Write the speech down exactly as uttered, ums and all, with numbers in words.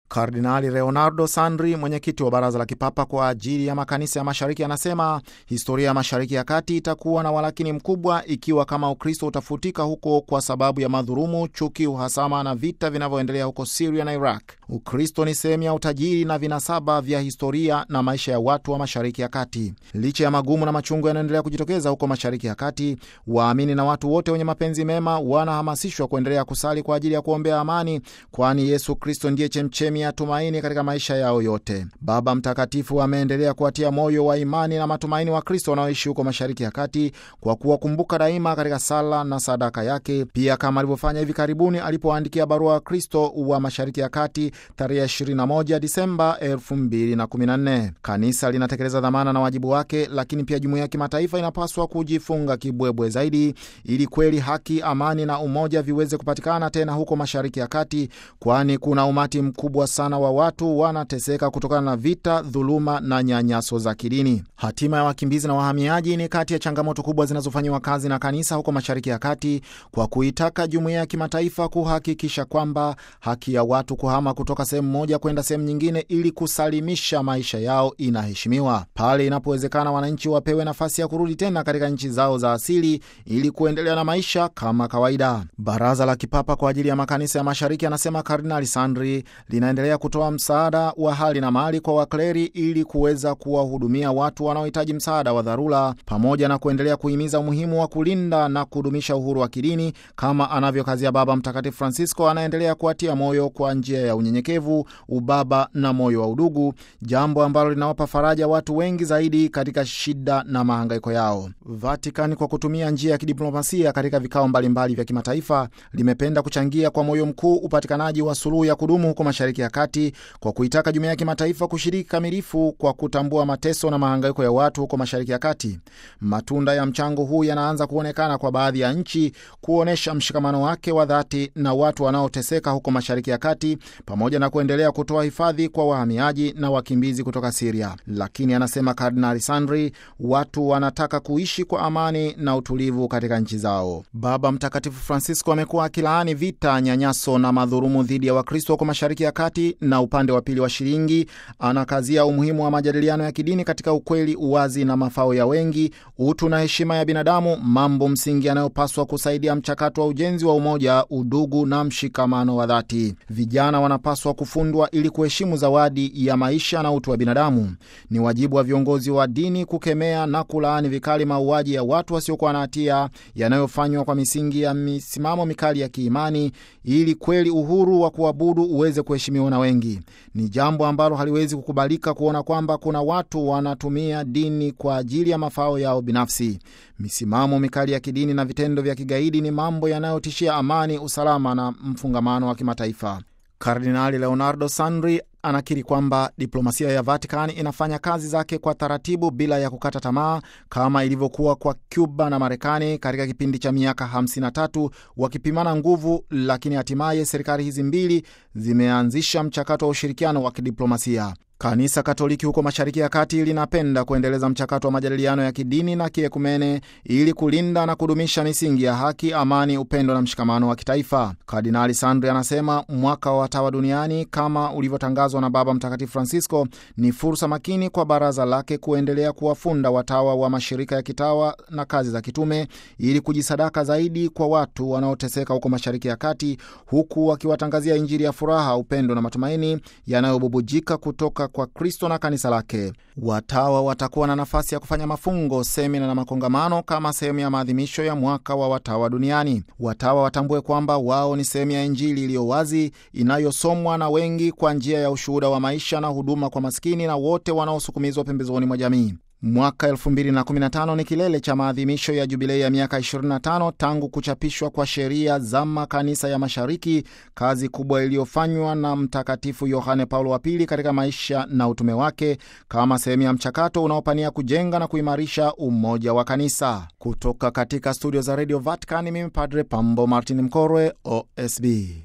Kardinali Leonardo Sandri, mwenyekiti wa Baraza la Kipapa kwa ajili ya makanisa ya Mashariki, anasema historia ya Mashariki ya Kati itakuwa na walakini mkubwa ikiwa kama Ukristo utafutika huko kwa sababu ya madhurumu, chuki, uhasama na vita vinavyoendelea huko Syria na Iraq. Ukristo ni sehemu ya utajiri na vinasaba vya historia na maisha ya watu wa Mashariki ya Kati. Licha ya magumu na machungu yanaendelea kujitokeza huko Mashariki ya Kati, waamini na watu wote wenye mapenzi mema wanahamasishwa kuendelea kusali kwa ajili ya kuombea amani, kwani Yesu Kristo ndiye chemchemi ya tumaini katika maisha yao yote. Baba Mtakatifu ameendelea kuwatia moyo wa imani na matumaini wa Kristo wanaoishi huko Mashariki ya Kati kwa kuwakumbuka daima katika sala na sadaka yake, pia kama alivyofanya hivi karibuni alipoandikia barua wa Kristo wa Mashariki ya Kati tarehe ishirini na moja Disemba elfu mbili na kumi na nne. Kanisa linatekeleza dhamana na wajibu wake, lakini pia jumuiya ya kimataifa inapaswa kujifunga kibwebwe zaidi ili kweli haki, amani na umoja viweze kupatikana tena huko Mashariki ya Kati, kwani kuna umati mkubwa sana wa watu wanateseka kutokana na vita, dhuluma na nyanyaso za kidini. Hatima ya wakimbizi na wahamiaji ni kati ya changamoto kubwa zinazofanywa kazi na kanisa huko Mashariki ya Kati, kwa kuitaka jumuiya ya kimataifa kuhakikisha kwamba haki ya watu kuhama kutoka sehemu moja kwenda sehemu nyingine ili kusalimisha maisha yao inaheshimiwa. Pale inapowezekana, wananchi wapewe nafasi ya kurudi tena katika nchi zao za asili ili kuendelea na maisha kama kawaida. Baraza la Kipapa kwa ajili ya makanisa ya Mashariki, anasema Kardinali Sandri, linaendelea kutoa msaada wa hali na mali kwa wakleri ili kuweza kuwahudumia watu wanaohitaji msaada wa dharura, pamoja na kuendelea kuhimiza umuhimu wa kulinda na kudumisha uhuru wa kidini kama anavyokazia Baba Mtakatifu Francisco. Anaendelea kuatia moyo kwa njia ya unyenyekevu, ubaba na moyo wa udugu, jambo ambalo linawapa faraja watu wengi zaidi katika shida na mahangaiko yao. Vatican kwa kutumia njia ya kidiplomasia katika vikao mbalimbali vya kimataifa limependa kuchangia kwa moyo mkuu upatikanaji wa suluhu ya kudumu huko Mashariki ya Kati, kwa kuitaka jumuiya ya kimataifa kushiriki kamilifu kwa kutambua mateso na mahangaiko ya watu huko Mashariki ya Kati. Matunda ya mchango huu yanaanza kuonekana kwa baadhi ya nchi kuonesha mshikamano wake wa dhati na watu wanaoteseka huko Mashariki ya Kati, pamoja na kuendelea kutoa hifadhi kwa wahamiaji na wakimbizi kutoka Syria. Lakini anasema Kardinali Sandri, watu wanataka kuishi kwa amani na utulivu katika nchi zao. Baba Mtakatifu Francisco amekuwa akilaani vita, nyanyaso na madhurumu dhidi ya Wakristo huko Mashariki ya Kati, na upande wa pili wa shilingi anakazia umuhimu wa majadiliano ya kidini katika ukweli, uwazi na mafao ya wengi, utu na heshima ya binadamu, mambo msingi yanayopaswa kusaidia mchakato wa ujenzi wa umoja, udugu na mshikamano wa dhati. Vijana wanapaswa kufundwa ili kuheshimu zawadi ya maisha na utu wa binadamu. Ni wajibu wa viongozi wa dini kukemea na kulaani vikali mauaji ya watu wasiokuwa na hatia yanayofanywa kwa misingi ya misimamo mikali ya kiimani, ili kweli uhuru wa kuabudu uweze kuheshimiwa na wengi. Ni jambo ambalo haliwezi kukubalika kuona kwamba kuna watu wanatumia dini kwa ajili ya mafao yao binafsi. Misimamo mikali ya kidini na vitendo vya kigaidi ni mambo yanayotishia amani, usalama na mfungamano wa kimataifa. Kardinali Leonardo Sandri anakiri kwamba diplomasia ya Vatican inafanya kazi zake kwa taratibu bila ya kukata tamaa, kama ilivyokuwa kwa Cuba na Marekani katika kipindi cha miaka hamsini na tatu wakipimana nguvu, lakini hatimaye serikali hizi mbili zimeanzisha mchakato wa ushirikiano wa kidiplomasia. Kanisa Katoliki huko Mashariki ya Kati linapenda kuendeleza mchakato wa majadiliano ya kidini na kiekumene ili kulinda na kudumisha misingi ya haki, amani, upendo na mshikamano wa kitaifa. Kardinali Sandri anasema mwaka wa watawa duniani kama ulivyotangazwa na Baba Mtakatifu Francisco ni fursa makini kwa baraza lake kuendelea kuwafunda watawa wa mashirika ya kitawa na kazi za kitume ili kujisadaka zaidi kwa watu wanaoteseka huko Mashariki ya Kati, huku wakiwatangazia Injili ya furaha, upendo na matumaini yanayobubujika kutoka kwa Kristo na kanisa lake. Watawa watakuwa na nafasi ya kufanya mafungo, semina na makongamano kama sehemu ya maadhimisho ya mwaka wa watawa duniani. Watawa watambue kwamba wao ni sehemu ya Injili iliyo wazi inayosomwa na wengi kwa njia ya ushuhuda wa maisha na huduma kwa maskini na wote wanaosukumizwa pembezoni mwa jamii. Mwaka elfu mbili na kumi na tano ni kilele cha maadhimisho ya jubilei ya miaka ishirini na tano tangu kuchapishwa kwa sheria za makanisa ya Mashariki, kazi kubwa iliyofanywa na Mtakatifu Yohane Paulo wa Pili katika maisha na utume wake kama sehemu ya mchakato unaopania kujenga na kuimarisha umoja wa kanisa. Kutoka katika studio za Radio Vatican, mimi Padre Pambo Martin Mkorwe, O S B.